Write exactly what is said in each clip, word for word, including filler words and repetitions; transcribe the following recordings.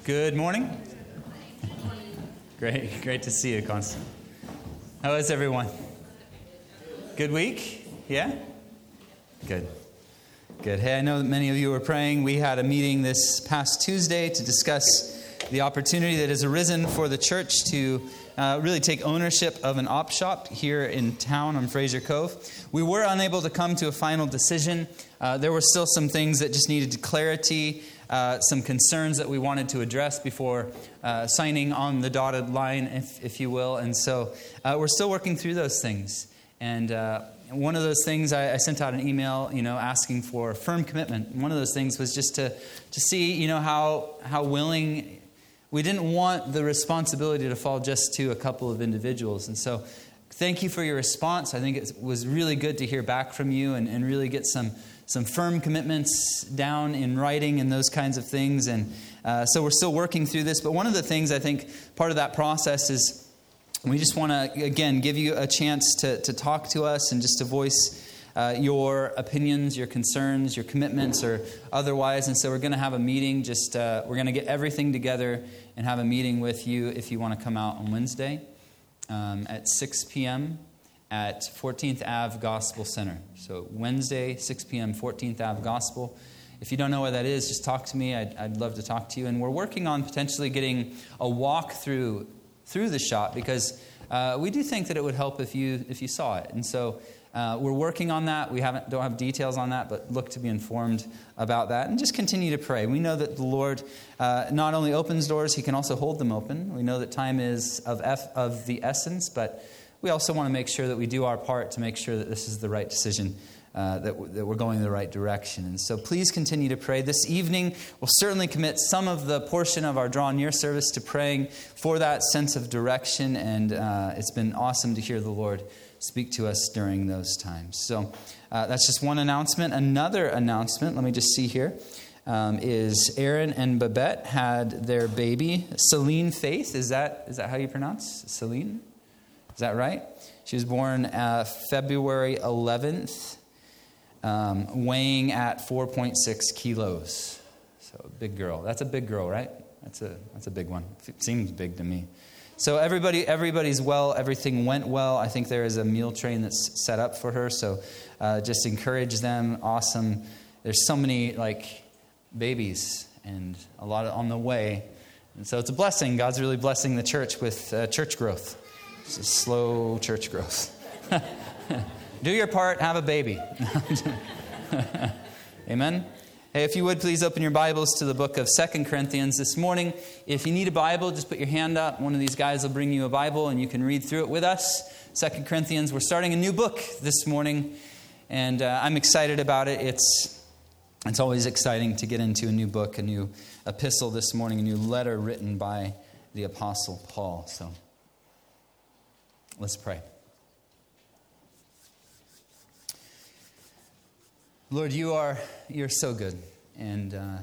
Good morning. Great, great to see you, Constance. How is everyone? Good week? Yeah? Good. Good. Hey, I know that many of you were praying. We had a meeting this past Tuesday to discuss the opportunity that has arisen for the church to uh, really take ownership of an op shop here in town on Fraser Cove. We were unable to come to a final decision. Uh, there were still some things that just needed clarity, uh, some concerns that we wanted to address before uh, signing on the dotted line, if, if you will. And so uh, we're still working through those things. And uh, one of those things, I, I sent out an email, you know, asking for firm commitment. One of those things was just to to see, you know, how how willing. We didn't want the responsibility to fall just to a couple of individuals. And so thank you for your response. I think it was really good to hear back from you and, and really get some, some firm commitments down in writing and those kinds of things. And uh, so we're still working through this. But one of the things I think part of that process is we just want to, again, give you a chance to, to talk to us and just to voice Uh, your opinions, your concerns, your commitments, or otherwise. And so we're going to have a meeting. Just uh, we're going to get everything together and have a meeting with you if you want to come out on Wednesday um, at six p.m. at fourteenth Avenue Gospel Center. So Wednesday, six p.m., fourteenth Avenue Gospel. If you don't know where that is, just talk to me. I'd, I'd love to talk to you. And we're working on potentially getting a walk through through the shop because uh, we do think that it would help if you if you saw it. And so. Uh, we're working on that. We haven't don't have details on that, but look to be informed about that. And just continue to pray. We know that the Lord uh, not only opens doors, He can also hold them open. We know that time is of F, of the essence, but we also want to make sure that we do our part to make sure that this is the right decision, uh, that, w- that we're going in the right direction. And so please continue to pray. This evening, we'll certainly commit some of the portion of our Draw Near service to praying for that sense of direction. And uh, it's been awesome to hear the Lord speak to us during those times. So uh, that's just one announcement. Another announcement, let me just see here, um, is Aaron and Babette had their baby, Celine Faith. Is that is that how you pronounce Celine? Is that right? She was born uh, February eleventh, um, weighing at four point six kilos. So a big girl. That's a big girl, right? That's a that's a big one. It seems big to me. So everybody, everybody's well. Everything went well. I think there is a meal train that's set up for her. So uh, just encourage them. Awesome. There's so many like babies and a lot of, on the way. And so it's a blessing. God's really blessing the church with uh, church growth. It's a slow church growth. Do your part. Have a baby. Amen. Hey, if you would, please open your Bibles to the book of Second Corinthians this morning. If you need a Bible, just put your hand up. One of these guys will bring you a Bible, and you can read through it with us. Second Corinthians, we're starting a new book this morning, and uh, I'm excited about it. It's it's always exciting to get into a new book, a new epistle this morning, a new letter written by the Apostle Paul. So let's pray. Lord, you are, you're so good. And uh,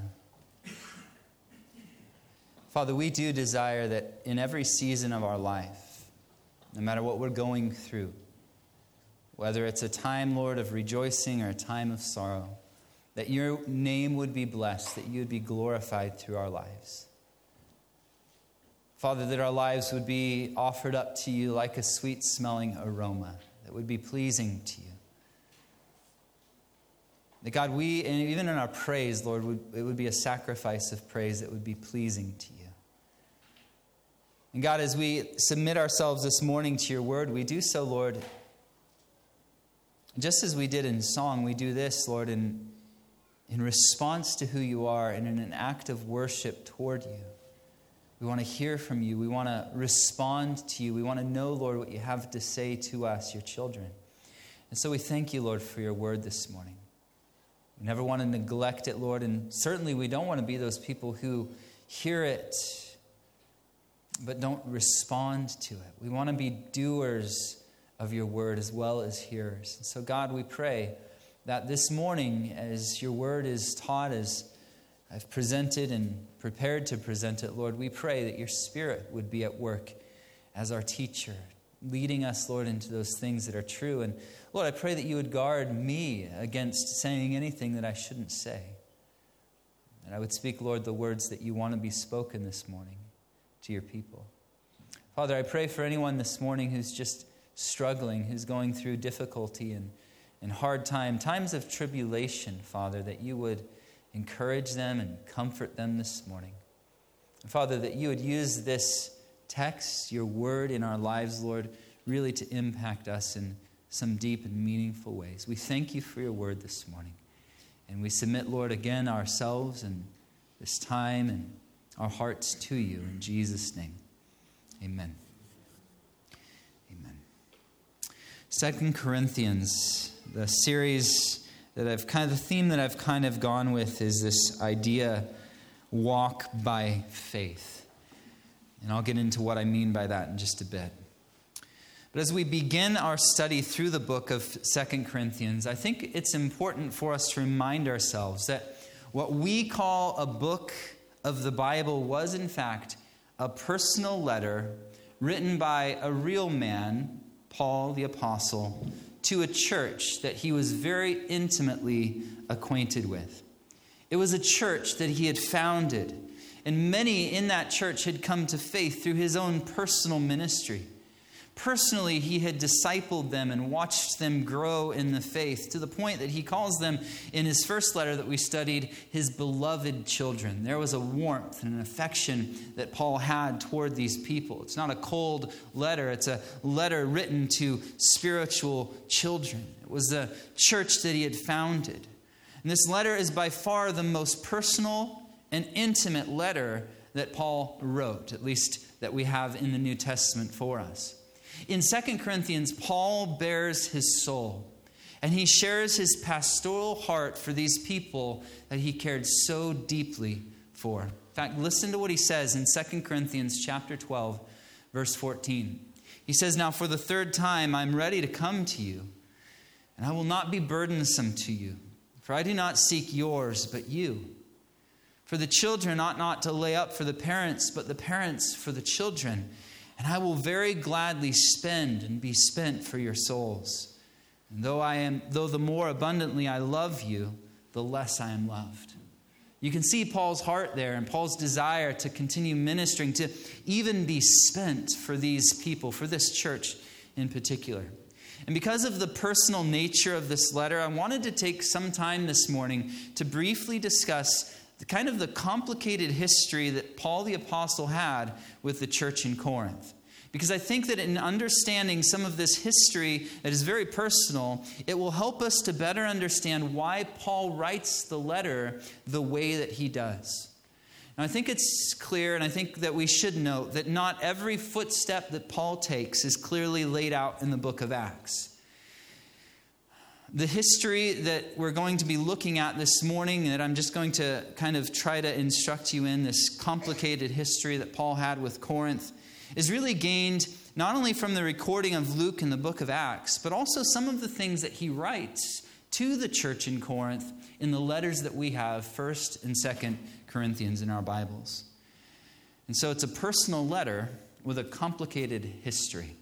Father, we do desire that in every season of our life, no matter what we're going through, whether it's a time, Lord, of rejoicing or a time of sorrow, that your name would be blessed, that you would be glorified through our lives. Father, that our lives would be offered up to you like a sweet-smelling aroma that would be pleasing to you. That God, we, and even in our praise, Lord, would, it would be a sacrifice of praise that would be pleasing to you. And God, as we submit ourselves this morning to your word, we do so, Lord, just as we did in song, we do this, Lord, in, in response to who you are and in an act of worship toward you. We want to hear from you. We want to respond to you. We want to know, Lord, what you have to say to us, your children. And so we thank you, Lord, for your word this morning. We never want to neglect it, Lord, and certainly we don't want to be those people who hear it but don't respond to it. We want to be doers of your word as well as hearers. And so, God, we pray that this morning, as your word is taught, as I've presented and prepared to present it, Lord, we pray that your Spirit would be at work as our teacher, leading us, Lord, into those things that are true. And Lord, I pray that you would guard me against saying anything that I shouldn't say. And I would speak, Lord, the words that you want to be spoken this morning to your people. Father, I pray for anyone this morning who's just struggling, who's going through difficulty and, and hard time, times of tribulation, Father, that you would encourage them and comfort them this morning. And Father, that you would use this text, your word in our lives, Lord, really to impact us in some deep and meaningful ways. We thank you for your word this morning. And we submit, Lord, again ourselves and this time and our hearts to you. In Jesus' name, amen. Amen. Second Corinthians, the series that I've kind of, the theme that I've kind of gone with is this idea, walk by faith. And I'll get into what I mean by that in just a bit. But as we begin our study through the book of Second Corinthians, I think it's important for us to remind ourselves that what we call a book of the Bible was, in fact, a personal letter written by a real man, Paul the Apostle, to a church that he was very intimately acquainted with. It was a church that he had founded, and many in that church had come to faith through his own personal ministry. Personally, he had discipled them and watched them grow in the faith to the point that he calls them, in his first letter that we studied, his beloved children. There was a warmth and an affection that Paul had toward these people. It's not a cold letter. It's a letter written to spiritual children. It was the church that he had founded. And this letter is by far the most personal and intimate letter that Paul wrote, at least that we have in the New Testament for us. In Second Corinthians, Paul bears his soul, and he shares his pastoral heart for these people that he cared so deeply for. In fact, listen to what he says in Second Corinthians chapter twelve, verse fourteen. He says, "Now for the third time I'm ready to come to you, and I will not be burdensome to you, for I do not seek yours, but you. For the children ought not to lay up for the parents, but the parents for the children. And I will very gladly spend and be spent for your souls. And though I am, though the more abundantly I love you, the less I am loved." You can see Paul's heart there and Paul's desire to continue ministering, to even be spent for these people, for this church in particular. And because of the personal nature of this letter, I wanted to take some time this morning to briefly discuss the kind of the complicated history that Paul the Apostle had with the church in Corinth. Because I think that in understanding some of this history that is very personal, it will help us to better understand why Paul writes the letter the way that he does. Now, I think it's clear, and I think that we should note that not every footstep that Paul takes is clearly laid out in the book of Acts. The history that we're going to be looking at this morning, that I'm just going to kind of try to instruct you in, this complicated history that Paul had with Corinth, is really gained not only from the recording of Luke in the book of Acts, but also some of the things that he writes to the church in Corinth in the letters that we have, First and Second Corinthians in our Bibles. And so it's a personal letter with a complicated history.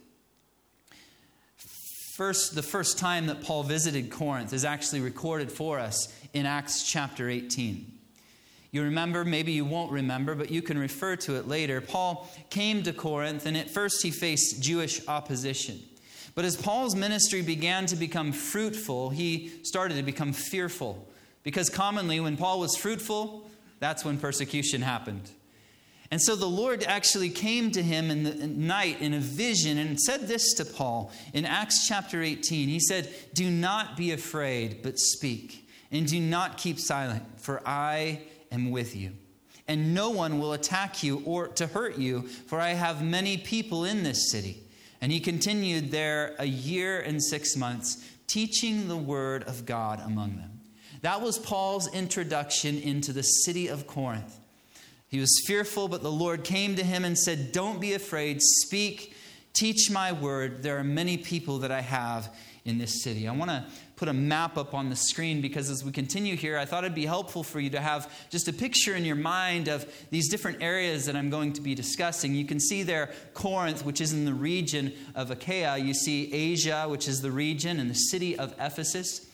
First, the first time that Paul visited Corinth is actually recorded for us in Acts chapter eighteen. You remember, maybe you won't remember, but you can refer to it later. Paul came to Corinth, and at first he faced Jewish opposition. But as Paul's ministry began to become fruitful, he started to become fearful. Because commonly when Paul was fruitful, that's when persecution happened. And so the Lord actually came to him in the night in a vision and said this to Paul in Acts chapter eighteen. He said, "Do not be afraid, but speak, and do not keep silent, for I am with you. And no one will attack you or to hurt you, for I have many people in this city." And he continued there a year and six months, teaching the word of God among them. That was Paul's introduction into the city of Corinth. He was fearful, but the Lord came to him and said, "Don't be afraid. Speak, teach my word. There are many people that I have in this city." I want to put a map up on the screen because as we continue here, I thought it'd be helpful for you to have just a picture in your mind of these different areas that I'm going to be discussing. You can see there Corinth, which is in the region of Achaia. You see Asia, which is the region, and the city of Ephesus.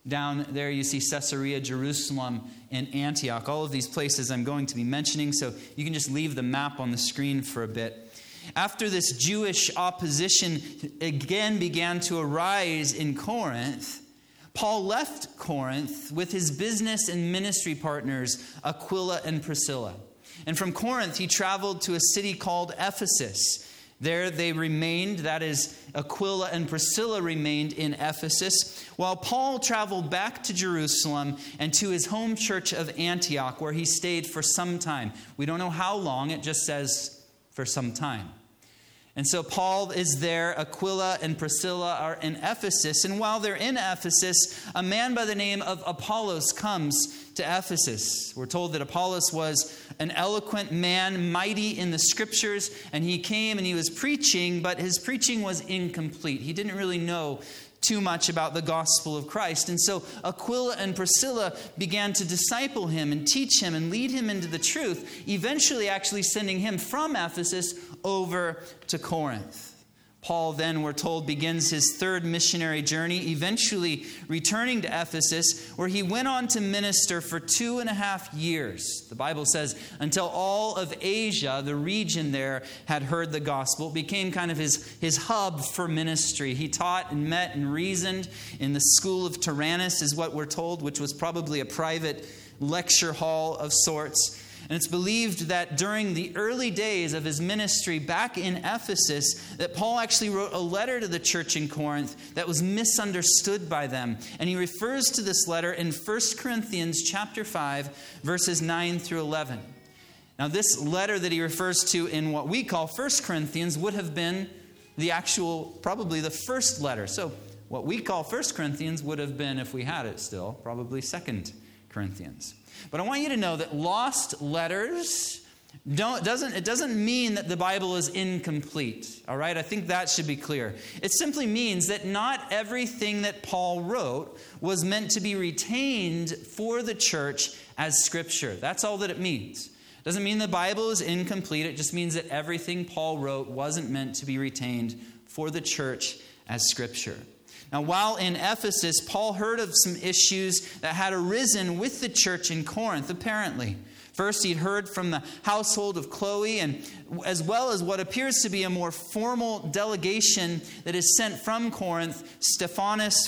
Down there you see Caesarea, Jerusalem, and Antioch. All of these places I'm going to be mentioning, so you can just leave the map on the screen for a bit. After this Jewish opposition again began to arise in Corinth, Paul left Corinth with his business and ministry partners, Aquila and Priscilla. And from Corinth, he traveled to a city called Ephesus. There they remained, that is, Aquila and Priscilla remained in Ephesus, while Paul traveled back to Jerusalem and to his home church of Antioch, where he stayed for some time. We don't know how long, it just says for some time. And so Paul is there, Aquila and Priscilla are in Ephesus, and while they're in Ephesus, a man by the name of Apollos comes to Ephesus. We're told that Apollos was an eloquent man, mighty in the scriptures, and he came and he was preaching, but his preaching was incomplete. He didn't really know too much about the gospel of Christ. And so Aquila and Priscilla began to disciple him and teach him and lead him into the truth, eventually actually sending him from Ephesus over to Corinth. Paul then, we're told, begins his third missionary journey, eventually returning to Ephesus, where he went on to minister for two and a half years. The Bible says until all of Asia, the region there, had heard the gospel. It became kind of his, his hub for ministry. He taught and met and reasoned in the school of Tyrannus, is what we're told, which was probably a private lecture hall of sorts. And it's believed that during the early days of his ministry back in Ephesus, that Paul actually wrote a letter to the church in Corinth that was misunderstood by them. And he refers to this letter in First Corinthians chapter five, verses nine through eleven. Now, this letter that he refers to in what we call First Corinthians would have been the actual, probably the first letter. So what we call First Corinthians would have been, if we had it still, probably Second Corinthians. But I want you to know that lost letters don't doesn't it doesn't mean that the Bible is incomplete. All right? I think that should be clear. It simply means that not everything that Paul wrote was meant to be retained for the church as scripture. That's all that it means. It doesn't mean the Bible is incomplete. It just means that everything Paul wrote wasn't meant to be retained for the church as scripture. Now, while in Ephesus, Paul heard of some issues that had arisen with the church in Corinth, apparently. First, he'd heard from the household of Chloe, and as well as what appears to be a more formal delegation that is sent from Corinth, Stephanas,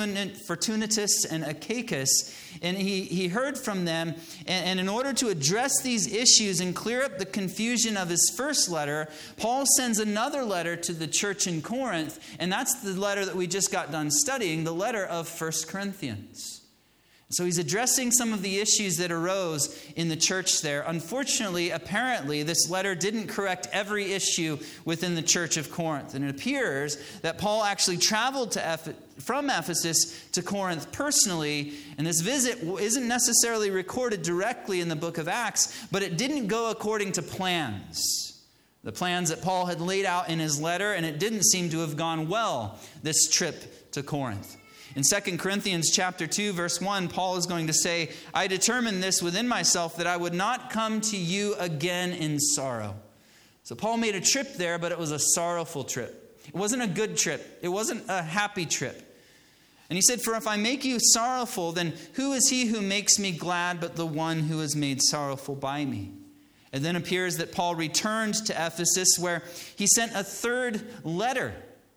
Fortunatus, and Achaicus. And he, he heard from them, and, and in order to address these issues and clear up the confusion of his first letter, Paul sends another letter to the church in Corinth, and that's the letter that we just got done studying, the letter of First Corinthians. So he's addressing some of the issues that arose in the church there. Unfortunately, apparently, this letter didn't correct every issue within the church of Corinth. And it appears that Paul actually traveled to Eph- from Ephesus to Corinth personally. And this visit isn't necessarily recorded directly in the book of Acts, but it didn't go according to plans. The plans that Paul had laid out in his letter, and it didn't seem to have gone well, this trip to Corinth. In Second Corinthians chapter two, verse one, Paul is going to say, I determined this within myself, that I would not come to you again in sorrow. So Paul made a trip there, but it was a sorrowful trip. It wasn't a good trip. It wasn't a happy trip. And he said, for if I make you sorrowful, then who is he who makes me glad but the one who is made sorrowful by me? It then appears that Paul returned to Ephesus, where he sent a third letter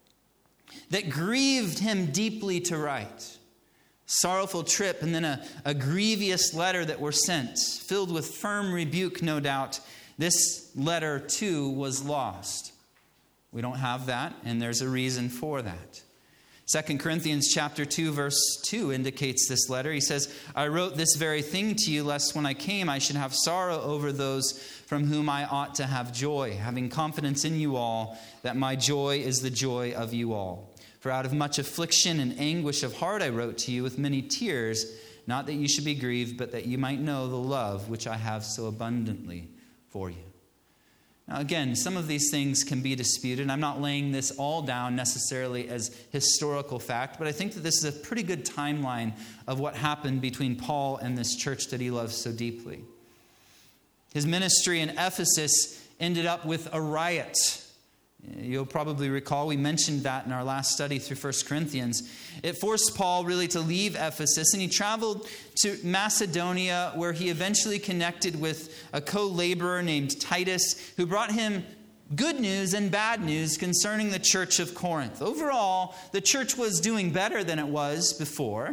that grieved him deeply to write. Sorrowful trip, and then a, a grievous letter that were sent, filled with firm rebuke, no doubt. This letter, too, was lost. We don't have that, and there's a reason for that. Second Corinthians chapter two, verse two indicates this letter. He says, I wrote this very thing to you, lest when I came I should have sorrow over those from whom I ought to have joy, having confidence in you all, that my joy is the joy of you all. For out of much affliction and anguish of heart I wrote to you with many tears, not that you should be grieved, but that you might know the love which I have so abundantly for you. Now again, some of these things can be disputed. I'm not laying this all down necessarily as historical fact, but I think that this is a pretty good timeline of what happened between Paul and this church that he loves so deeply. His ministry in Ephesus ended up with a riot. You'll probably recall we mentioned that in our last study through First Corinthians. It forced Paul really to leave Ephesus, and he traveled to Macedonia, where he eventually connected with a co-laborer named Titus, who brought him good news and bad news concerning the church of Corinth. Overall, the church was doing better than it was before,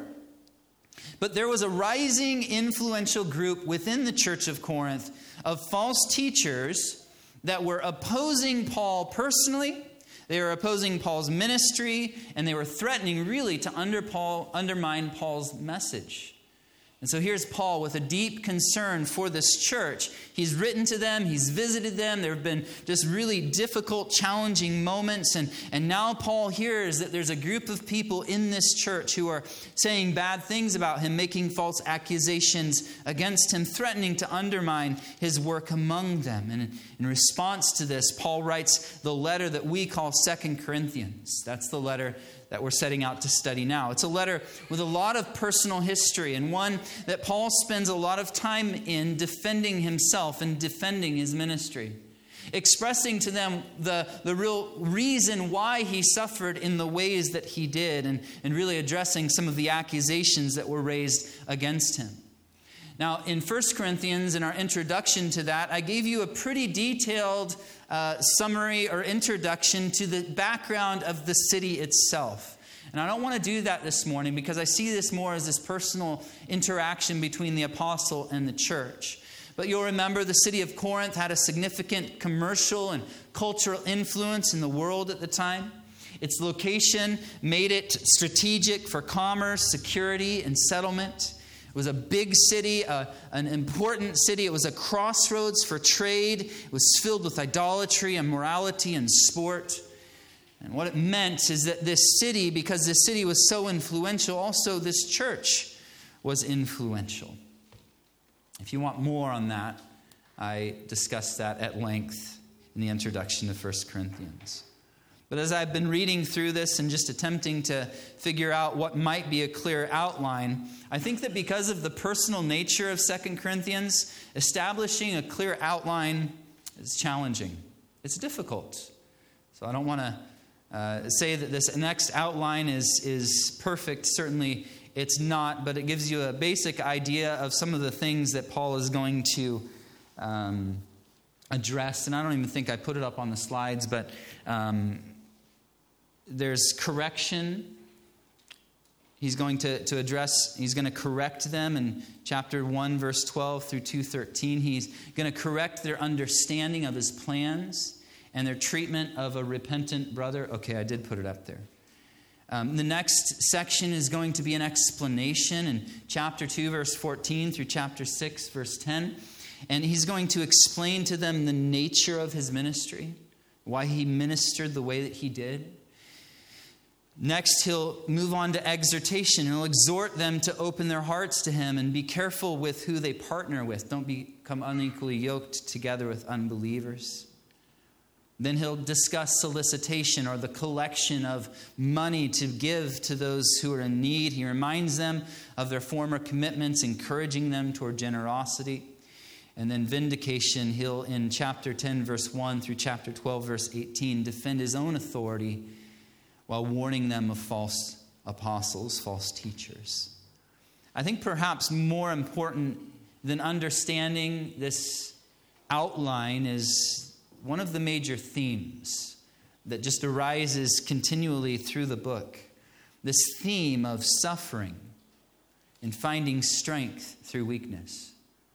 but there was a rising influential group within the church of Corinth of false teachers that were opposing Paul personally. They were opposing Paul's ministry, and they were threatening really to under Paul, undermine Paul's message. And so here's Paul with a deep concern for this church. He's written to them. He's visited them. There have been just really difficult, challenging moments. And, and now Paul hears that there's a group of people in this church who are saying bad things about him, making false accusations against him, threatening to undermine his work among them. And in, in response to this, Paul writes the letter that we call Second Corinthians. That's the letter that we're setting out to study now. It's a letter with a lot of personal history, and one that Paul spends a lot of time in defending himself and defending his ministry, expressing to them the, the real reason why he suffered in the ways that he did, and, and really addressing some of the accusations that were raised against him. Now, in First Corinthians, in our introduction to that, I gave you a pretty detailed uh, summary or introduction to the background of the city itself. And I don't want to do that this morning because I see this more as this personal interaction between the apostle and the church. But you'll remember the city of Corinth had a significant commercial and cultural influence in the world at the time. Its location made it strategic for commerce, security, and settlement. It was a big city, uh, an important city. It was a crossroads for trade. It was filled with idolatry and morality and sport. And what it meant is that this city, because this city was so influential, also this church was influential. If you want more on that, I discussed that at length in the introduction to First Corinthians. But as I've been reading through this and just attempting to figure out what might be a clear outline, I think that because of the personal nature of Second Corinthians, establishing a clear outline is challenging. It's difficult. So I don't want to uh, say that this next outline is, is perfect. Certainly it's not, but it gives you a basic idea of some of the things that Paul is going to um, address. And I don't even think I put it up on the slides, but um, there's correction. He's going to, to address, he's going to correct them in chapter one, verse twelve through two thirteen. He's going to correct their understanding of his plans and their treatment of a repentant brother. Okay, I did put it up there. Um, the next section is going to be an explanation in chapter two, verse fourteen through chapter six, verse ten. And he's going to explain to them the nature of his ministry, why he ministered the way that he did. Next, he'll move on to exhortation. He'll exhort them to open their hearts to him and be careful with who they partner with. Don't become unequally yoked together with unbelievers. Then he'll discuss solicitation, or the collection of money to give to those who are in need. He reminds them of their former commitments, encouraging them toward generosity. And then vindication, he'll, in chapter ten, verse one through chapter twelve, verse eighteen, defend his own authority while warning them of false apostles, false teachers. I think perhaps more important than understanding this outline is one of the major themes that just arises continually through the book. This theme of suffering and finding strength through weakness.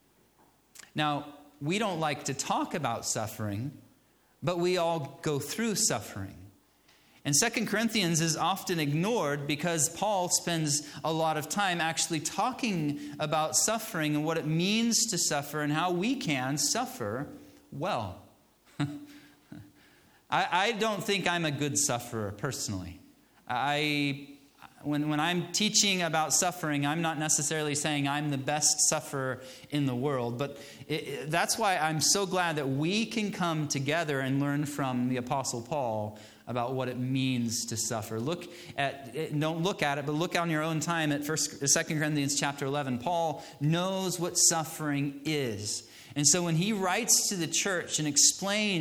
Now, we don't like to talk about suffering, but we all go through suffering. And Second Corinthians is often ignored because Paul spends a lot of time actually talking about suffering and what it means to suffer and how we can suffer well. I, I don't think I'm a good sufferer personally. I, when, when I'm teaching about suffering, I'm not necessarily saying I'm the best sufferer in the world. But it, it, that's why I'm so glad that we can come together and learn from the Apostle Paul about what it means to suffer. Look at it, don't look at it, but look on your own time at First, Second Corinthians chapter eleven. Paul knows what suffering is. And so when he writes to the church and explains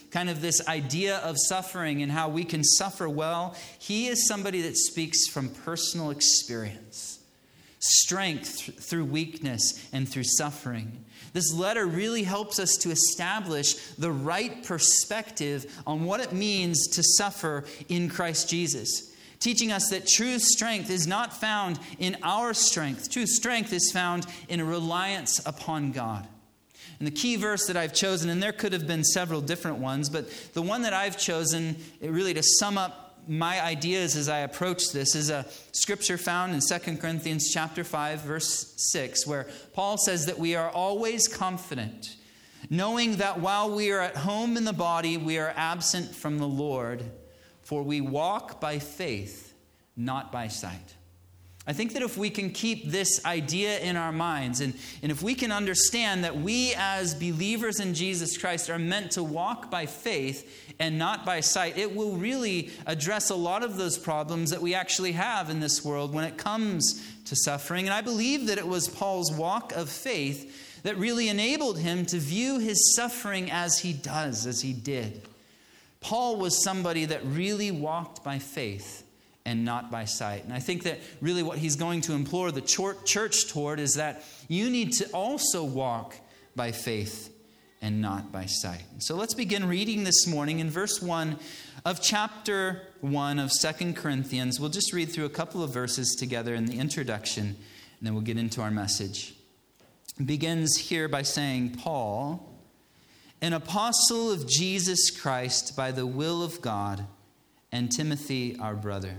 kind of this idea of suffering and how we can suffer well, he is somebody that speaks from personal experience. Strength through weakness and through suffering. This letter really helps us to establish the right perspective on what it means to suffer in Christ Jesus. Teaching us that true strength is not found in our strength. True strength is found in a reliance upon God. And the key verse that I've chosen, and there could have been several different ones, but the one that I've chosen really to sum up my ideas as I approach this is a scripture found in Second Corinthians chapter five, verse six, where Paul says that we are always confident, knowing that while we are at home in the body, we are absent from the Lord, for we walk by faith, not by sight. I think that if we can keep this idea in our minds, and, and if we can understand that we as believers in Jesus Christ are meant to walk by faith and not by sight, it will really address a lot of those problems that we actually have in this world when it comes to suffering. And I believe that it was Paul's walk of faith that really enabled him to view his suffering as he does, as he did. Paul was somebody that really walked by faith and not by sight. And I think that really what he's going to implore the church toward is that you need to also walk by faith and not by sight. So let's begin reading this morning in verse one of chapter one of Second Corinthians. We'll just read through a couple of verses together in the introduction, and then we'll get into our message. It begins here by saying, Paul, an apostle of Jesus Christ by the will of God, and Timothy, our brother,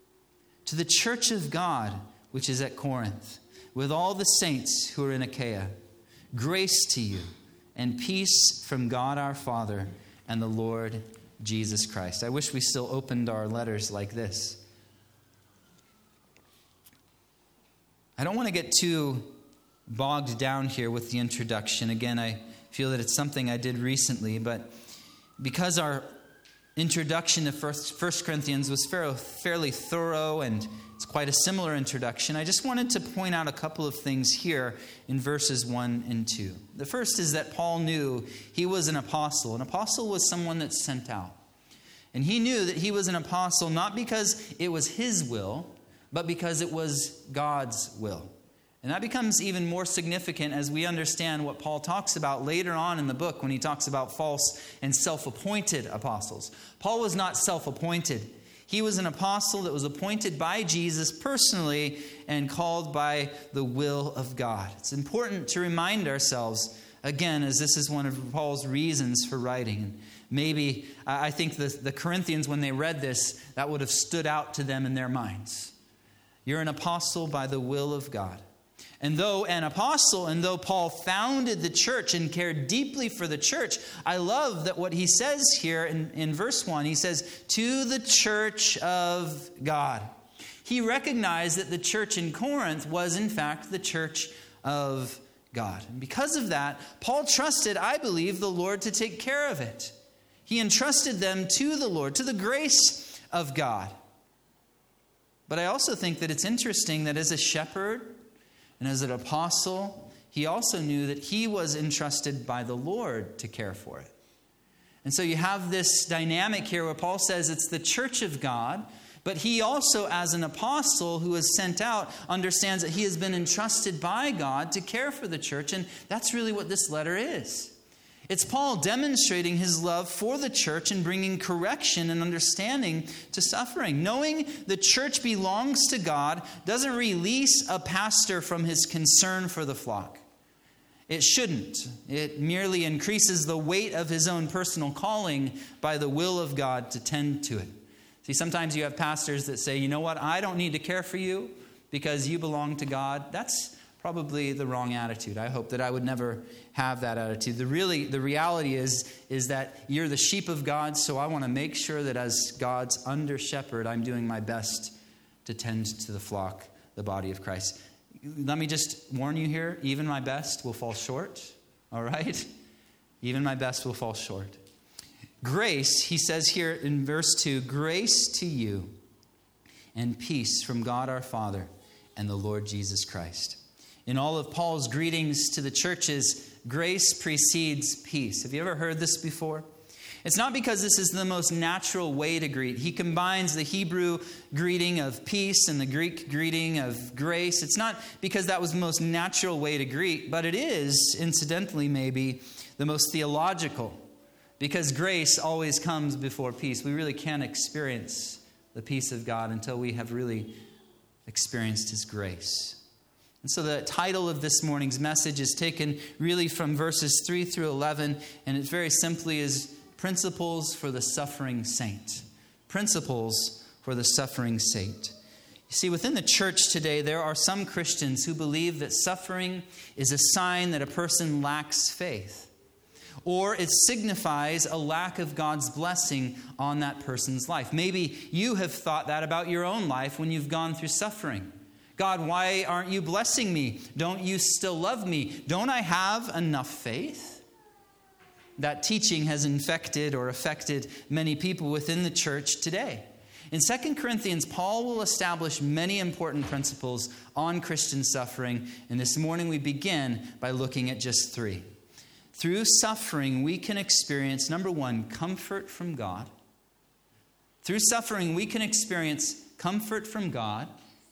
to the church of God, which is at Corinth, with all the saints who are in Achaia, grace to you and peace from God our Father and the Lord Jesus Christ. I wish we still opened our letters like this. I don't want to get too bogged down here with the introduction. Again, I feel that it's something I did recently, but because our introduction to First Corinthians was fairly thorough, and it's quite a similar introduction, I just wanted to point out a couple of things here in verses one and two. The first is that Paul knew he was an apostle. An apostle was someone that's sent out. And he knew that he was an apostle not because it was his will, but because it was God's will. And that becomes even more significant as we understand what Paul talks about later on in the book when he talks about false and self-appointed apostles. Paul was not self-appointed. He was an apostle that was appointed by Jesus personally and called by the will of God. It's important to remind ourselves, again, as this is one of Paul's reasons for writing. Maybe, I think the, the Corinthians, when they read this, that would have stood out to them in their minds. You're an apostle by the will of God. And though an apostle, and though Paul founded the church and cared deeply for the church, I love that what he says here in, in verse one, he says, to the church of God. He recognized that the church in Corinth was in fact the church of God. And because of that, Paul trusted, I believe, the Lord to take care of it. He entrusted them to the Lord, to the grace of God. But I also think that it's interesting that as a shepherd, and as an apostle, he also knew that he was entrusted by the Lord to care for it. And so you have this dynamic here where Paul says it's the church of God, but he also, as an apostle who is sent out, understands that he has been entrusted by God to care for the church. And that's really what this letter is. It's Paul demonstrating his love for the church and bringing correction and understanding to suffering. Knowing the church belongs to God doesn't release a pastor from his concern for the flock. It shouldn't. It merely increases the weight of his own personal calling by the will of God to tend to it. See, sometimes you have pastors that say, you know what, I don't need to care for you because you belong to God. That's probably the wrong attitude. I hope that I would never have that attitude. The really, the reality is, is that you're the sheep of God, so I want to make sure that as God's under shepherd, I'm doing my best to tend to the flock, the body of Christ. Let me just warn you here, even my best will fall short, all right? Even my best will fall short. Grace, he says here in verse two, grace to you and peace from God our Father and the Lord Jesus Christ. In all of Paul's greetings to the churches, grace precedes peace. Have you ever heard this before? It's not because this is the most natural way to greet. He combines the Hebrew greeting of peace and the Greek greeting of grace. It's not because that was the most natural way to greet, but it is, incidentally maybe, the most theological, because grace always comes before peace. We really can't experience the peace of God until we have really experienced His grace. And so the title of this morning's message is taken really from verses three through eleven, and it very simply is Principles for the Suffering Saint. Principles for the Suffering Saint. You see, within the church today, there are some Christians who believe that suffering is a sign that a person lacks faith, or it signifies a lack of God's blessing on that person's life. Maybe you have thought that about your own life when you've gone through suffering. God, why aren't you blessing me? Don't you still love me? Don't I have enough faith? That teaching has infected or affected many people within the church today. In Second Corinthians, Paul will establish many important principles on Christian suffering, and this morning we begin by looking at just three. Through suffering, we can experience, number one, comfort from God. Through suffering, we can experience comfort from God.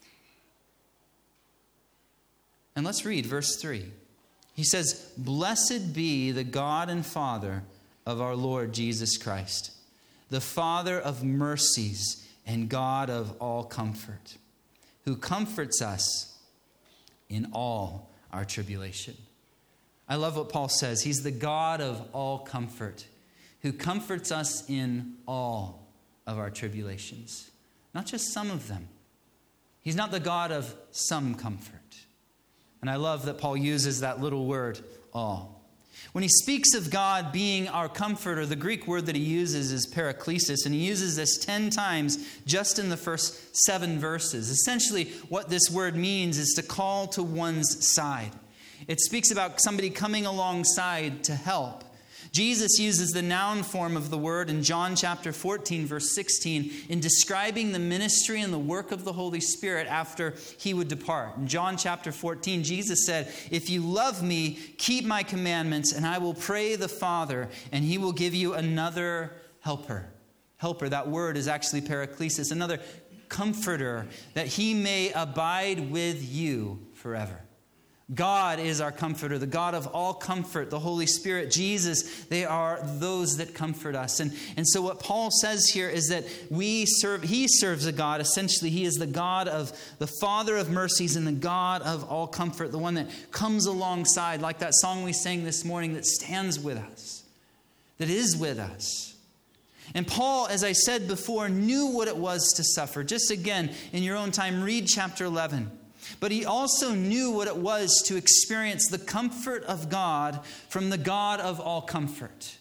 And let's read verse three. He says, "Blessed be the God and Father of our Lord Jesus Christ, the Father of mercies and God of all comfort, who comforts us in all our tribulation." I love what Paul says. He's the God of all comfort, who comforts us in all of our tribulations, not just some of them. He's not the God of some comfort. And I love that Paul uses that little word, all. When he speaks of God being our comforter, the Greek word that he uses is paraklesis, and he uses this ten times just in the first seven verses. Essentially, what this word means is to call to one's side. It speaks about somebody coming alongside to help. Jesus uses the noun form of the word in John chapter fourteen, verse sixteen, in describing the ministry and the work of the Holy Spirit after he would depart. In John chapter fourteen, Jesus said, "If you love me, keep my commandments, and I will pray the Father, and he will give you another helper." Helper, that word is actually paraklesis, another comforter, that he may abide with you forever. God is our comforter, the God of all comfort, the Holy Spirit, Jesus, they are those that comfort us. And, and so what Paul says here is that we serve, he serves a God, essentially, he is the God of the Father of mercies and the God of all comfort, the one that comes alongside, like that song we sang this morning, that stands with us, that is with us. And Paul, as I said before, knew what it was to suffer. Just again, in your own time, read chapter eleven. But he also knew what it was to experience the comfort of God from the God of all comfort.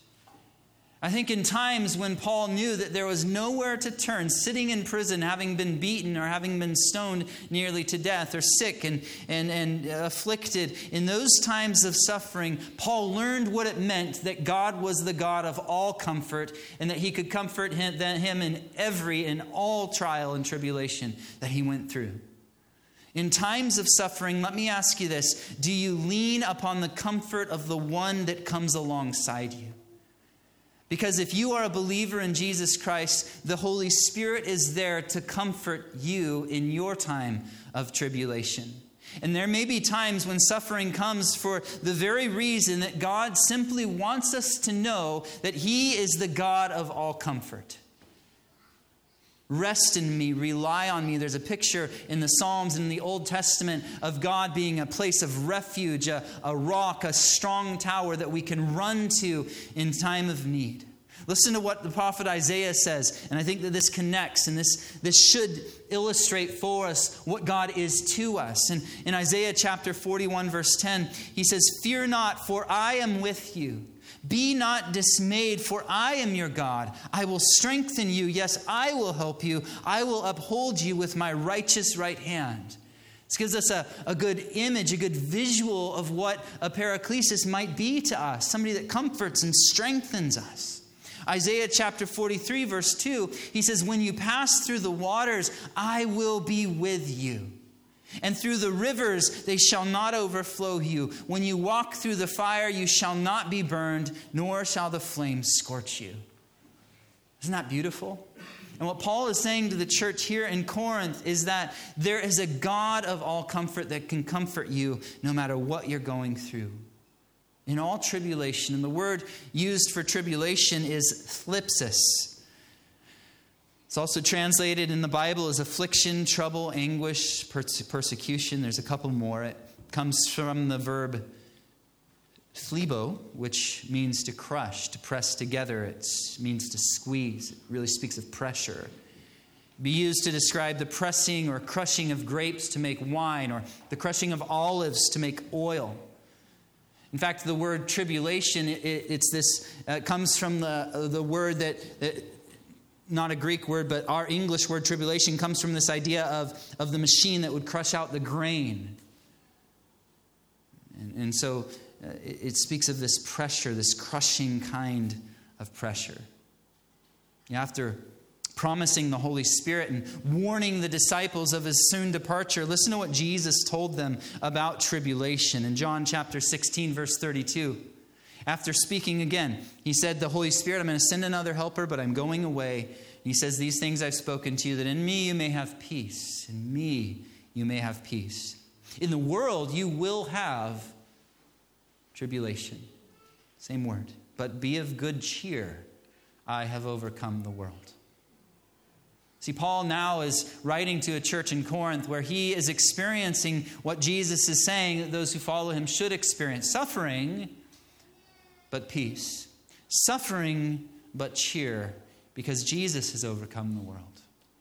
I think in times when Paul knew that there was nowhere to turn, sitting in prison, having been beaten or having been stoned nearly to death, or sick and, and, and afflicted, in those times of suffering, Paul learned what it meant that God was the God of all comfort, and that he could comfort him, him in every and all trial and tribulation that he went through. In times of suffering, let me ask you this: do you lean upon the comfort of the one that comes alongside you? Because if you are a believer in Jesus Christ, the Holy Spirit is there to comfort you in your time of tribulation. And there may be times when suffering comes for the very reason that God simply wants us to know that he is the God of all comfort. Rest in me, rely on me. There's a picture in the Psalms and in the Old Testament of God being a place of refuge, a, a rock, a strong tower that we can run to in time of need. Listen to what the prophet Isaiah says, and I think that this connects, and this, this should illustrate for us what God is to us. And in Isaiah chapter forty-one, verse ten, he says, "Fear not, for I am with you. Be not dismayed, for I am your God. I will strengthen you. Yes, I will help you. I will uphold you with my righteous right hand." This gives us a, a good image, a good visual of what a paraklesis might be to us, somebody that comforts and strengthens us. Isaiah chapter forty-three, verse two, he says, "When you pass through the waters, I will be with you. And through the rivers, they shall not overflow you. When you walk through the fire, you shall not be burned, nor shall the flames scorch you." Isn't that beautiful? And what Paul is saying to the church here in Corinth is that there is a God of all comfort that can comfort you no matter what you're going through. In all tribulation. And the word used for tribulation is thlipsis. It's also translated in the Bible as affliction, trouble, anguish, perse- persecution. There's a couple more. It comes from the verb phlibo, which means to crush, to press together. It means to squeeze. It really speaks of pressure. It'd be used to describe the pressing or crushing of grapes to make wine, or the crushing of olives to make oil. In fact, the word tribulation, it, it's this, uh, comes from the, the word that, that, not a Greek word, but our English word tribulation comes from this idea of, of the machine that would crush out the grain. And, and so uh, it, it speaks of this pressure, this crushing kind of pressure. After promising the Holy Spirit and warning the disciples of his soon departure, listen to what Jesus told them about tribulation. In John chapter sixteen, verse thirty-two, after speaking again, he said, the Holy Spirit, I'm going to send another helper, but I'm going away. And he says, these things I've spoken to you, that in me you may have peace. In me you may have peace. In the world you will have tribulation. Same word. But be of good cheer. I have overcome the world. See, Paul now is writing to a church in Corinth where he is experiencing what Jesus is saying that those who follow him should experience. Suffering, but peace. Suffering, but cheer, because Jesus has overcome the world.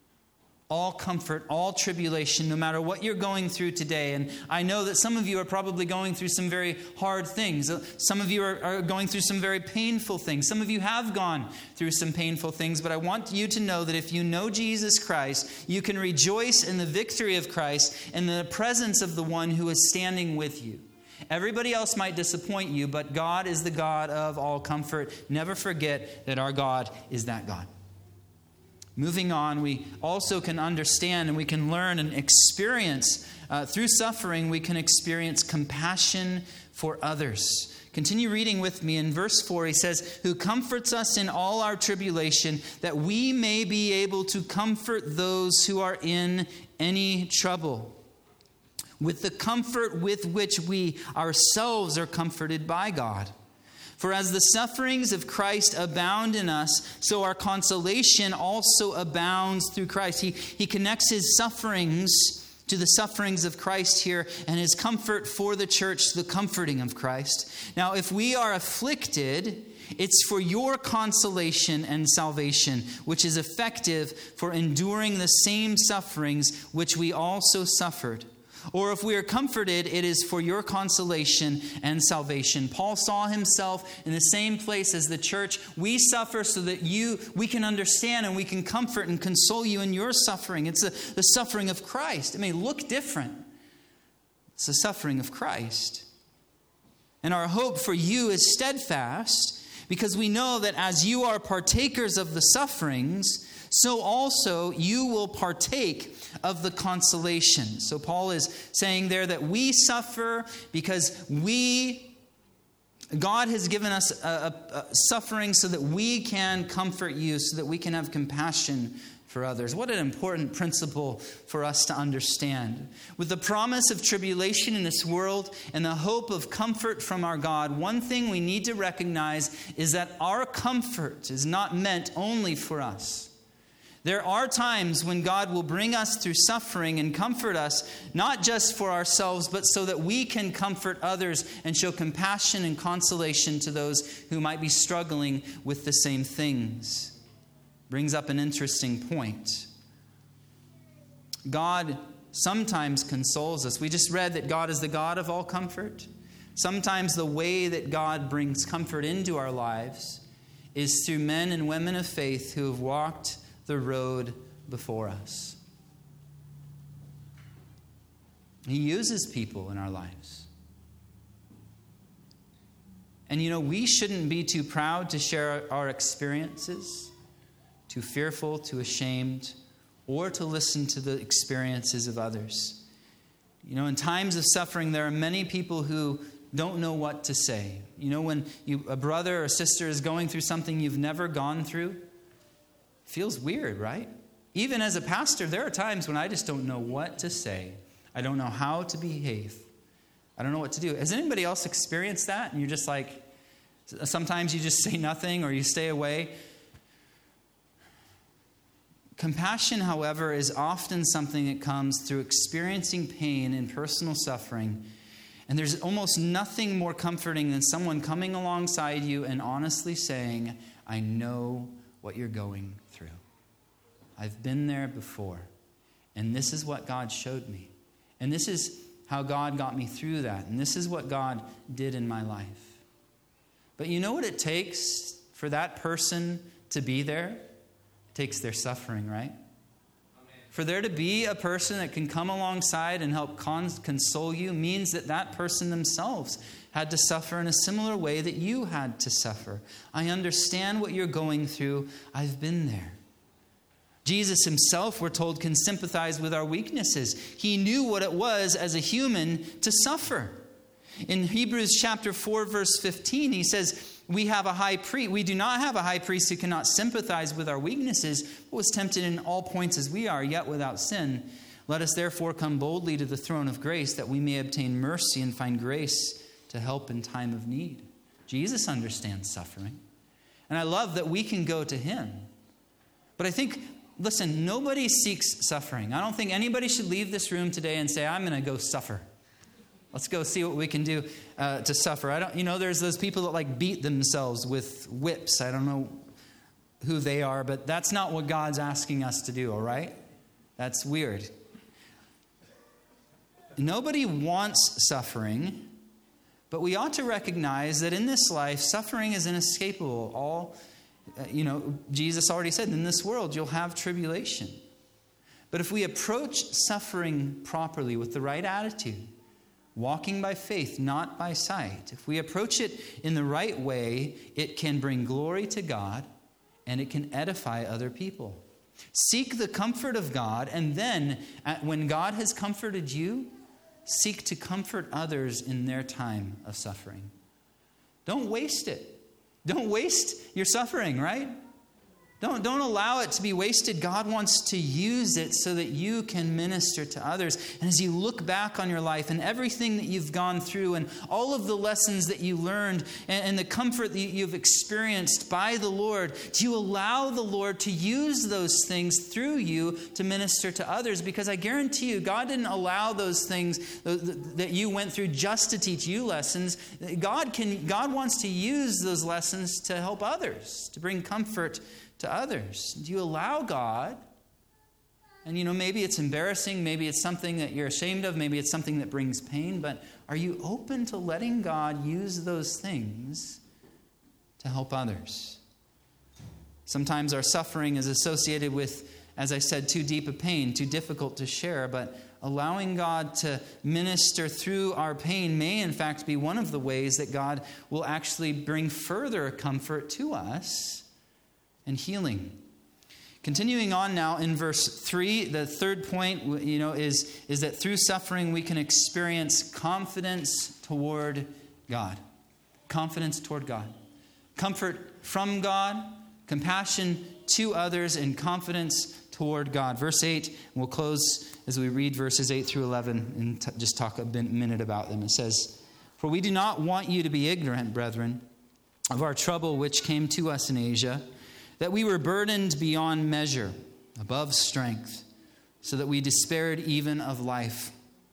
All comfort, all tribulation, no matter what you're going through today. And I know that some of you are probably going through some very hard things. Some of you are, are going through some very painful things. Some of you have gone through some painful things. But I want you to know that if you know Jesus Christ, you can rejoice in the victory of Christ and the presence of the one who is standing with you. Everybody else might disappoint you, but God is the God of all comfort. Never forget that our God is that God. Moving on, we also can understand and we can learn and experience, uh, through suffering, we can experience compassion for others. Continue reading with me. In verse four, he says, who comforts us in all our tribulation, that we may be able to comfort those who are in any trouble, with the comfort with which we ourselves are comforted by God. For as the sufferings of Christ abound in us, so our consolation also abounds through Christ. He, he connects his sufferings to the sufferings of Christ here, and his comfort for the church to the comforting of Christ. Now, if we are afflicted, it's for your consolation and salvation, which is effective for enduring the same sufferings which we also suffered. Or if we are comforted, it is for your consolation and salvation. Paul saw himself in the same place as the church. We suffer so that you, we can understand and we can comfort and console you in your suffering. It's a, the suffering of Christ. It may look different. It's the suffering of Christ. And our hope for you is steadfast, because we know that as you are partakers of the sufferings, so also you will partake of the consolation. So Paul is saying there that we suffer because we, God has given us a, a, a suffering so that we can comfort you, so that we can have compassion for others. What an important principle for us to understand. With the promise of tribulation in this world and the hope of comfort from our God, one thing we need to recognize is that our comfort is not meant only for us. There are times when God will bring us through suffering and comfort us, not just for ourselves, but so that we can comfort others and show compassion and consolation to those who might be struggling with the same things. Brings up an interesting point. God sometimes consoles us. We just read that God is the God of all comfort. Sometimes the way that God brings comfort into our lives is through men and women of faith who have walked the road before us. He uses people in our lives. And you know, we shouldn't be too proud to share our experiences, too fearful, too ashamed, or to listen to the experiences of others. You know, in times of suffering, there are many people who don't know what to say. You know, when you, a brother or sister is going through something you've never gone through, Feels weird, right? Even as a pastor, there are times when I just don't know what to say. I don't know how to behave. I don't know what to do. Has anybody else experienced that? And you're just like, sometimes you just say nothing or you stay away. Compassion, however, is often something that comes through experiencing pain and personal suffering. And there's almost nothing more comforting than someone coming alongside you and honestly saying, I know what you're going through. I've been there before. And this is what God showed me. And this is how God got me through that. And this is what God did in my life. But you know what it takes for that person to be there? It takes their suffering, right? For there to be a person that can come alongside and help cons- console you means that that person themselves had to suffer in a similar way that you had to suffer. I understand what you're going through. I've been there. Jesus himself, we're told, can sympathize with our weaknesses. He knew what it was as a human to suffer. In Hebrews chapter four, verse fifteen, he says, we have a high priest. We do not have a high priest who cannot sympathize with our weaknesses, but was tempted in all points as we are, yet without sin. Let us therefore come boldly to the throne of grace, that we may obtain mercy and find grace to help in time of need. Jesus understands suffering. And I love that we can go to him. But I think, listen, nobody seeks suffering. I don't think anybody should leave this room today and say, I'm going to go suffer. Let's go see what we can do uh, to suffer. I don't, you know, there's those people that like beat themselves with whips. I don't know who they are, but that's not what God's asking us to do, all right? That's weird. Nobody wants suffering, but we ought to recognize that in this life, suffering is inescapable. All, uh, you know, Jesus already said, in this world, you'll have tribulation. But if we approach suffering properly with the right attitude, walking by faith, not by sight. If we approach it in the right way, it can bring glory to God and it can edify other people. Seek the comfort of God, and then when God has comforted you, seek to comfort others in their time of suffering. Don't waste it. Don't waste your suffering, right? Don't, don't allow it to be wasted. God wants to use it so that you can minister to others. And as you look back on your life and everything that you've gone through and all of the lessons that you learned and, and the comfort that you've experienced by the Lord, do you allow the Lord to use those things through you to minister to others? Because I guarantee you, God didn't allow those things that you went through just to teach you lessons. God can, God wants to use those lessons to help others, to bring comfort to others. Do you allow God? And you know, maybe it's embarrassing, maybe it's something that you're ashamed of, maybe it's something that brings pain, but are you open to letting God use those things to help others? Sometimes our suffering is associated with, as I said, too deep a pain, too difficult to share, but allowing God to minister through our pain may in fact be one of the ways that God will actually bring further comfort to us and healing. Continuing on now in verse three, the third point, you know, is, is that through suffering we can experience confidence toward God. Confidence toward God. Comfort from God, compassion to others, and confidence toward God. Verse eight, we'll close as we read verses eight through eleven and t- just talk a minute about them. It says, "For we do not want you to be ignorant, brethren, of our trouble which came to us in Asia, that we were burdened beyond measure, above strength, so that we despaired even of life.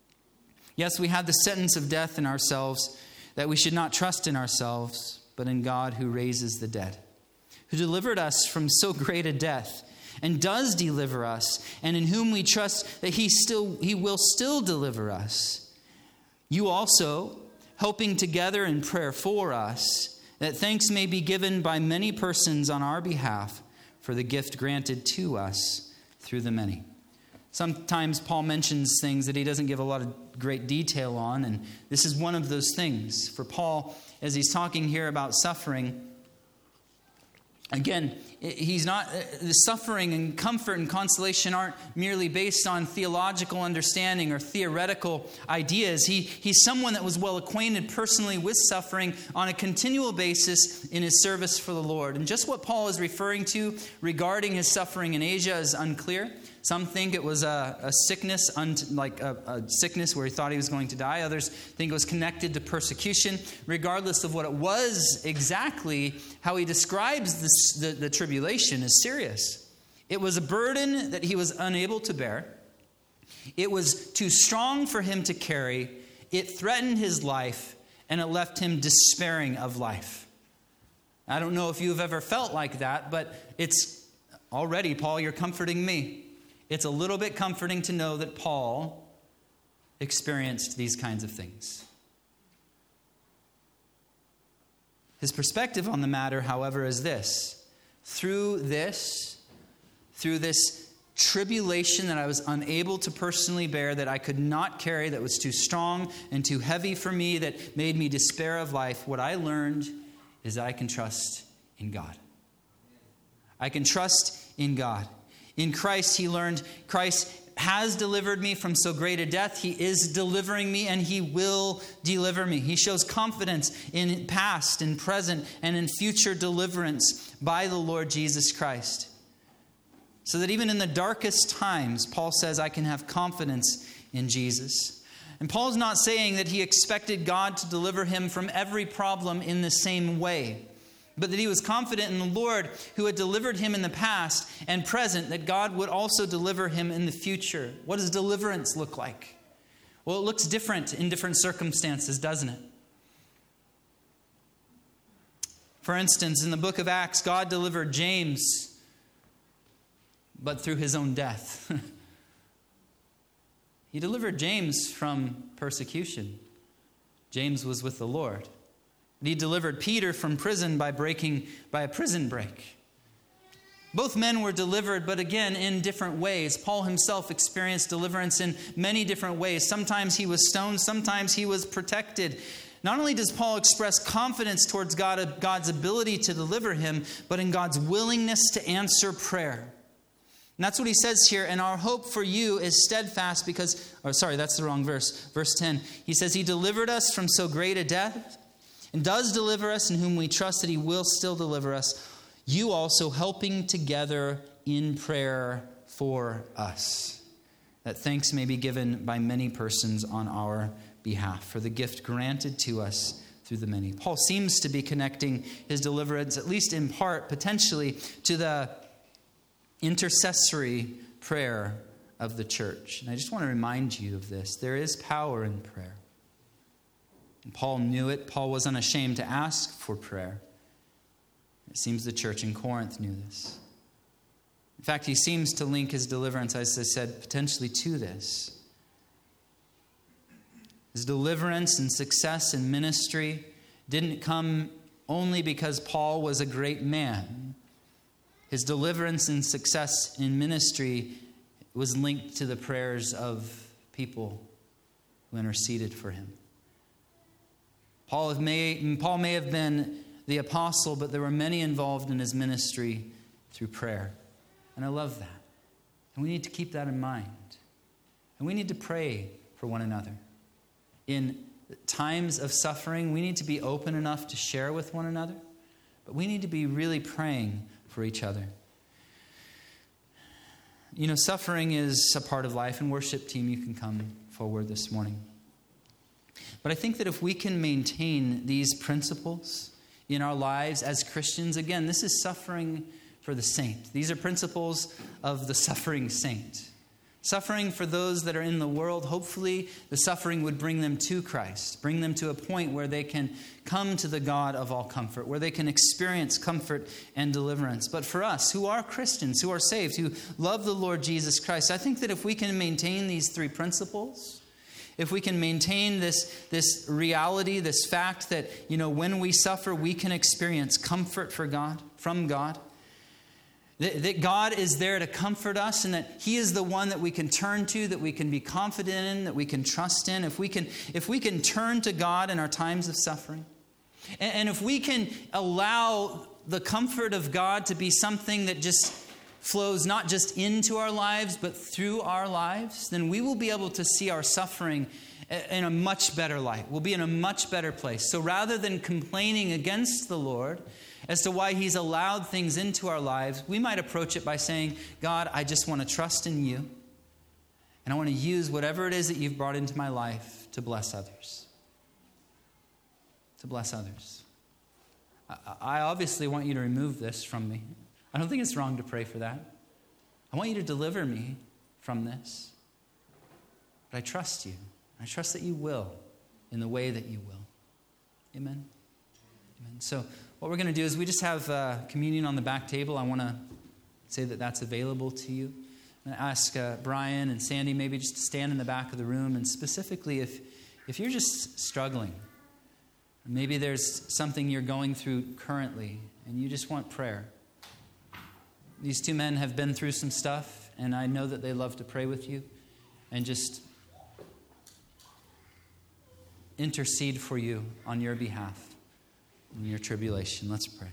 Yes, we had the sentence of death in ourselves, that we should not trust in ourselves, but in God who raises the dead, who delivered us from so great a death, and does deliver us, and in whom we trust that he still he will still deliver us. You also, hoping together in prayer for us, that thanks may be given by many persons on our behalf for the gift granted to us through the many." Sometimes Paul mentions things that he doesn't give a lot of great detail on, and this is one of those things. For Paul, as he's talking here about suffering, Again, he's not, the suffering and comfort and consolation aren't merely based on theological understanding or theoretical ideas. He, he's someone that was well acquainted personally with suffering on a continual basis in his service for the Lord. And just what Paul is referring to regarding his suffering in Asia is unclear. Some think it was a, a sickness, like a, a sickness where he thought he was going to die. Others think it was connected to persecution. Regardless of what it was exactly, how he describes this, the, the tribulation is serious. It was a burden that he was unable to bear. It was too strong for him to carry. It threatened his life, and it left him despairing of life. I don't know if you've ever felt like that, but it's already, Paul, you're comforting me. It's a little bit comforting to know that Paul experienced these kinds of things. His perspective on the matter, however, is this. Through this, through this tribulation that I was unable to personally bear, that I could not carry, that was too strong and too heavy for me, that made me despair of life, what I learned is that I can trust in God. I can trust in God. In Christ, he learned Christ has delivered me from so great a death. He is delivering me, and he will deliver me. He shows confidence in past and present and in future deliverance by the Lord Jesus Christ. So that even in the darkest times, Paul says, I can have confidence in Jesus. And Paul's not saying that he expected God to deliver him from every problem in the same way, but that he was confident in the Lord who had delivered him in the past and present, that God would also deliver him in the future. What does deliverance look like? Well, it looks different in different circumstances, doesn't it? For instance, in the book of Acts, God delivered James, but through his own death. He delivered James from persecution. James was with the Lord. He delivered Peter from prison by breaking by a prison break. Both men were delivered, but again, in different ways. Paul himself experienced deliverance in many different ways. Sometimes he was stoned, sometimes he was protected. Not only does Paul express confidence towards God, God's ability to deliver him, but in God's willingness to answer prayer. And that's what he says here. And our hope for you is steadfast because, oh, sorry, that's the wrong verse. Verse ten. He says, he delivered us from so great a death, and does deliver us, in whom we trust that he will still deliver us. You also helping together in prayer for us, that thanks may be given by many persons on our behalf for the gift granted to us through the many. Paul seems to be connecting his deliverance, at least in part, potentially, to the intercessory prayer of the church. And I just want to remind you of this. There is power in prayer. And Paul knew it. Paul was unashamed to ask for prayer. It seems the church in Corinth knew this. In fact, he seems to link his deliverance, as I said, potentially to this. His deliverance and success in ministry didn't come only because Paul was a great man. His deliverance and success in ministry was linked to the prayers of people who interceded for him. Paul may, Paul may have been the apostle, but there were many involved in his ministry through prayer. And I love that. And we need to keep that in mind. And we need to pray for one another. In times of suffering, we need to be open enough to share with one another, but we need to be really praying for each other. You know, suffering is a part of life, and worship team, you can come forward this morning. But I think that if we can maintain these principles in our lives as Christians, again, this is suffering for the saint. These are principles of the suffering saint. Suffering for those that are in the world, hopefully the suffering would bring them to Christ, bring them to a point where they can come to the God of all comfort, where they can experience comfort and deliverance. But for us, who are Christians, who are saved, who love the Lord Jesus Christ, I think that if we can maintain these three principles, if we can maintain this, this reality, this fact that, you know, when we suffer, we can experience comfort for God, from God, that, that God is there to comfort us, and that he is the one that we can turn to, that we can be confident in, that we can trust in. If we can, if we can turn to God in our times of suffering, and, and if we can allow the comfort of God to be something that just flows not just into our lives, but through our lives, then we will be able to see our suffering in a much better light. We'll be in a much better place. So rather than complaining against the Lord as to why He's allowed things into our lives, we might approach it by saying, God, I just want to trust in You. And I want to use whatever it is that You've brought into my life to bless others. To bless others. I, I obviously want You to remove this from me. I don't think it's wrong to pray for that. I want You to deliver me from this. But I trust You. I trust that You will in the way that You will. Amen? Amen. So what we're going to do is we just have uh, communion on the back table. I want to say that that's available to you. I'm going to ask uh, Brian and Sandy maybe just to stand in the back of the room. And specifically, if, if you're just struggling, maybe there's something you're going through currently and you just want prayer. These two men have been through some stuff, and I know that they love to pray with you and just intercede for you on your behalf in your tribulation. Let's pray.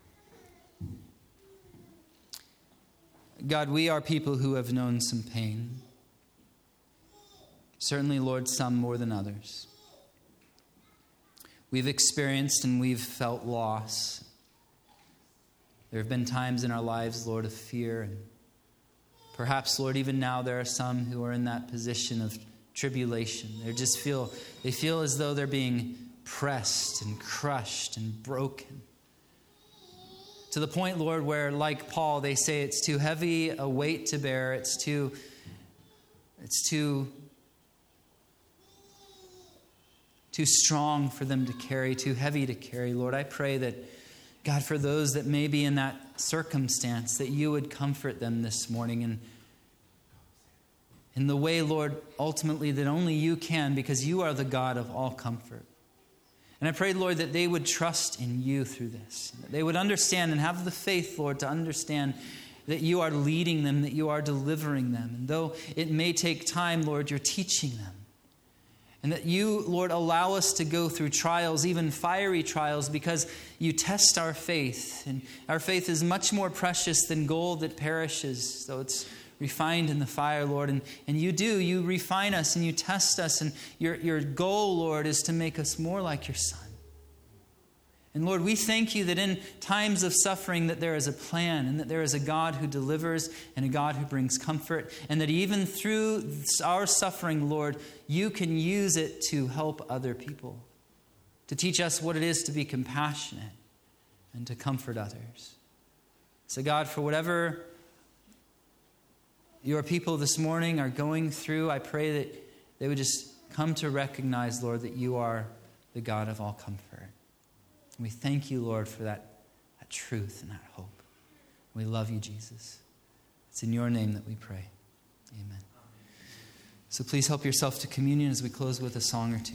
God, we are people who have known some pain. Certainly, Lord, some more than others. We've experienced and we've felt loss. There have been times in our lives, Lord, of fear. And perhaps, Lord, even now there are some who are in that position of tribulation. They just feel, they feel as though they're being pressed and crushed and broken. To the point, Lord, where, like Paul, they say it's too heavy a weight to bear. It's too, it's too, too strong for them to carry, too heavy to carry. Lord, I pray that, God, for those that may be in that circumstance, that You would comfort them this morning and in the way, Lord, ultimately that only You can, because You are the God of all comfort. And I pray, Lord, that they would trust in You through this. That they would understand and have the faith, Lord, to understand that You are leading them, that You are delivering them. And though it may take time, Lord, You're teaching them. And that You, Lord, allow us to go through trials, even fiery trials, because You test our faith. And our faith is much more precious than gold that perishes, though it's refined in the fire, Lord. And, and You do. You refine us and You test us. And your, your goal, Lord, is to make us more like Your Son. And Lord, we thank You that in times of suffering that there is a plan and that there is a God who delivers and a God who brings comfort. And that even through our suffering, Lord, You can use it to help other people. To teach us what it is to be compassionate and to comfort others. So God, for whatever Your people this morning are going through, I pray that they would just come to recognize, Lord, that You are the God of all comfort. And we thank You, Lord, for that, that truth and that hope. We love You, Jesus. It's in Your name that we pray. Amen. So please help yourself to communion as we close with a song or two.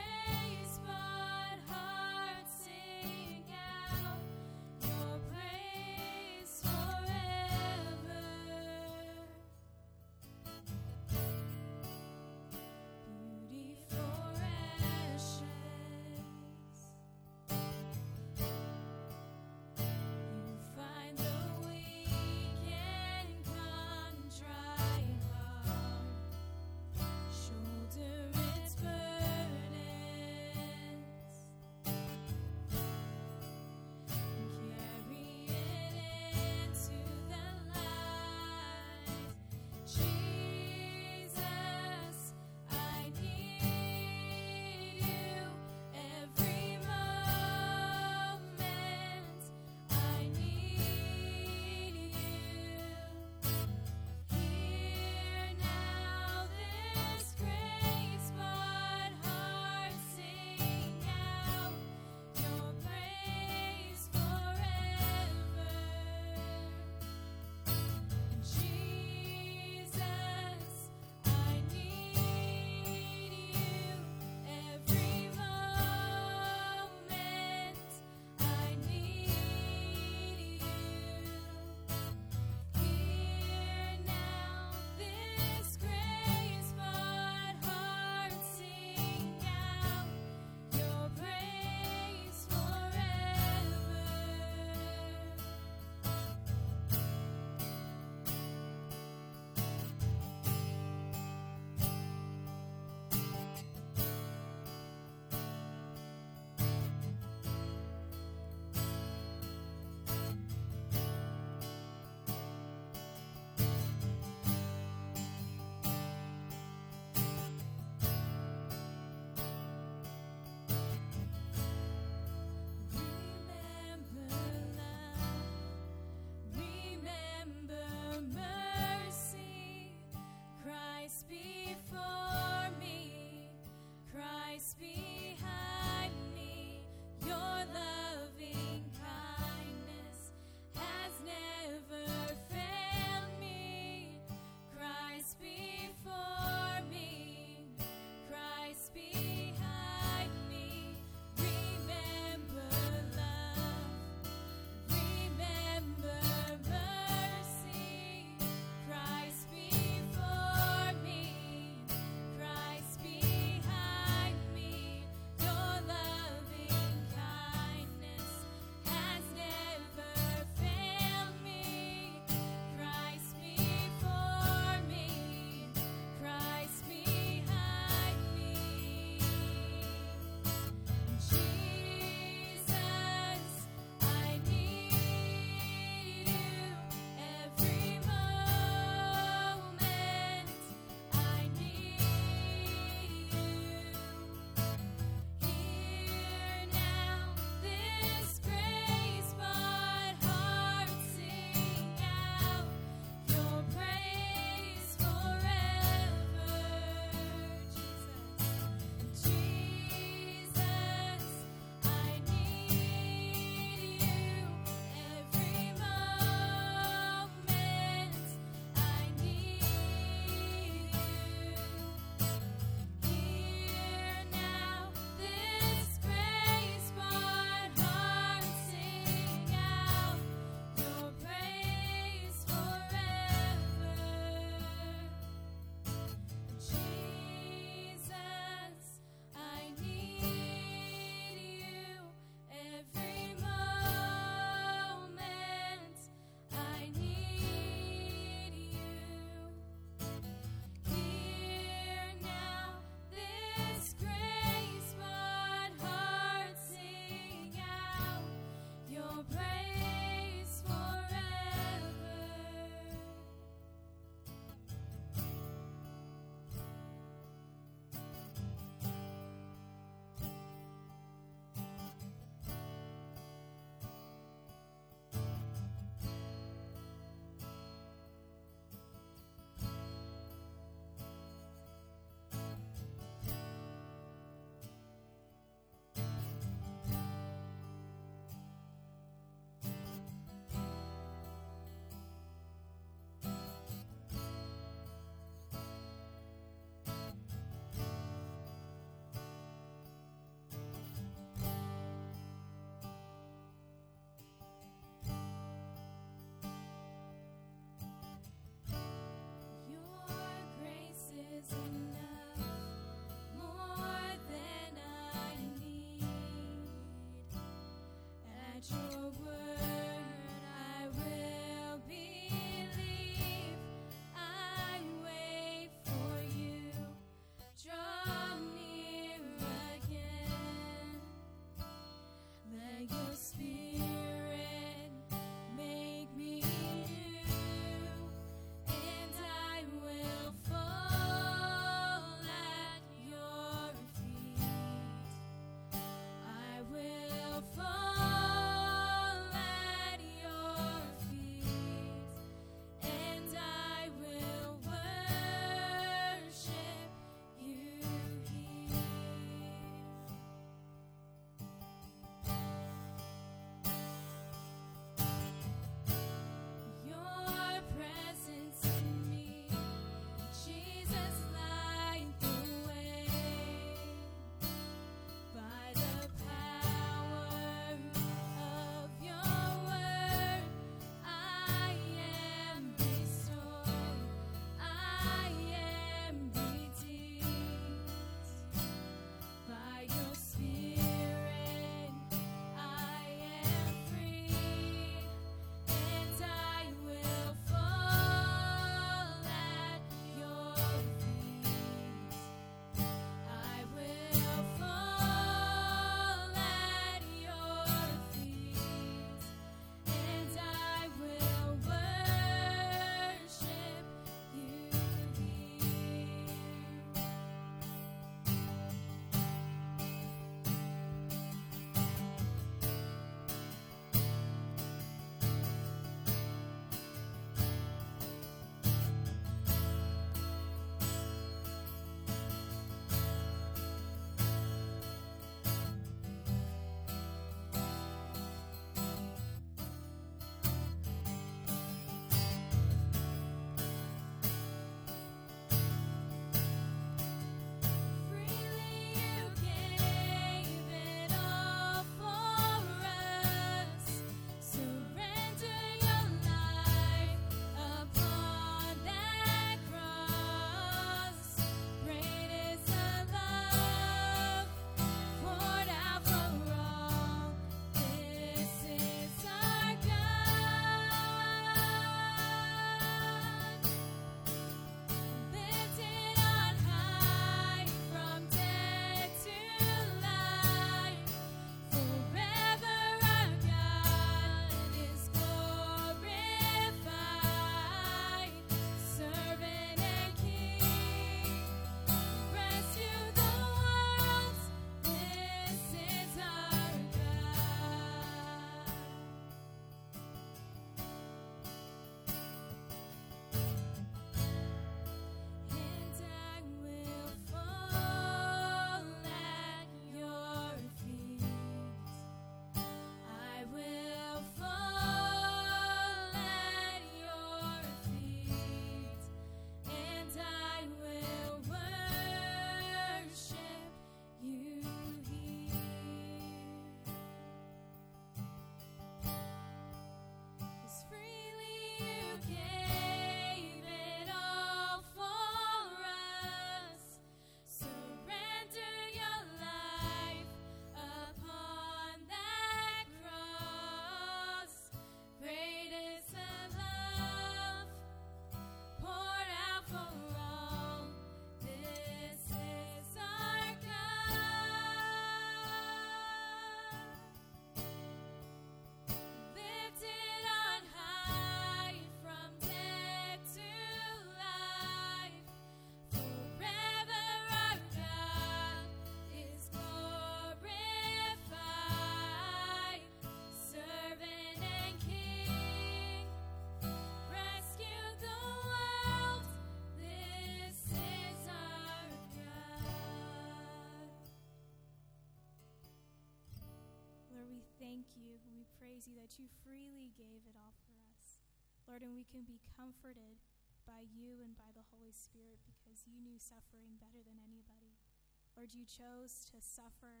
praise you that you freely gave it all for us. Lord, and we can be comforted by you and by the Holy Spirit because you knew suffering better than anybody. Lord, you chose to suffer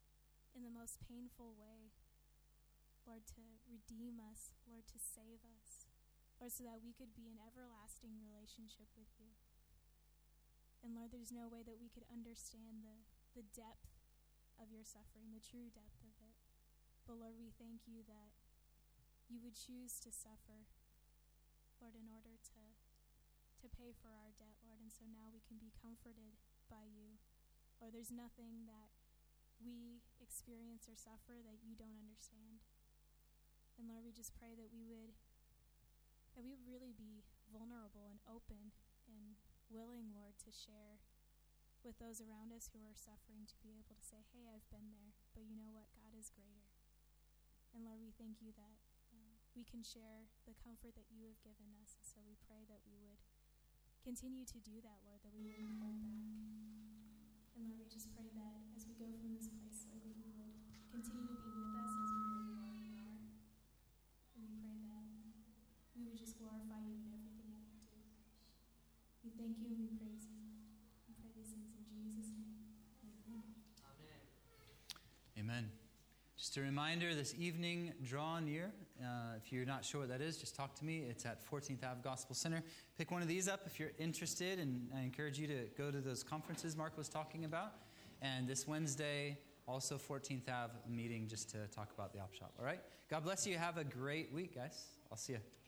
in the most painful way, Lord, to redeem us, Lord, to save us, Lord, so that we could be in everlasting relationship with you. And Lord, there's no way that we could understand the, the depth of your suffering, the true depth of it. But Lord, we thank you that you would choose to suffer, Lord, in order to, to pay for our debt, Lord. And so now we can be comforted by you. Lord, there's nothing that we experience or suffer that you don't understand. And Lord, we just pray that we would that we would really be vulnerable and open and willing, Lord, to share with those around us who are suffering, to be able to say, hey, I've been there, but you know what? God is greater. And Lord, we thank you that um, we can share the comfort that you have given us. And so we pray that we would continue to do that, Lord, that we wouldn't hold back. And Lord, we just pray that as we go from this place, Lord, that you would continue to be with us as we know you already are. And we pray that we would just glorify you in everything that we do. We thank you and we praise you. We pray these things in Jesus' name. Amen. Amen. Just a reminder, this evening, Draw Near. Uh, if you're not sure what that is, just talk to me. It's at fourteenth Avenue Gospel Center. Pick one of these up if you're interested, and I encourage you to go to those conferences Mark was talking about. And this Wednesday, also fourteenth Avenue, a meeting just to talk about the Op Shop. All right? God bless you. Have a great week, guys. I'll see you.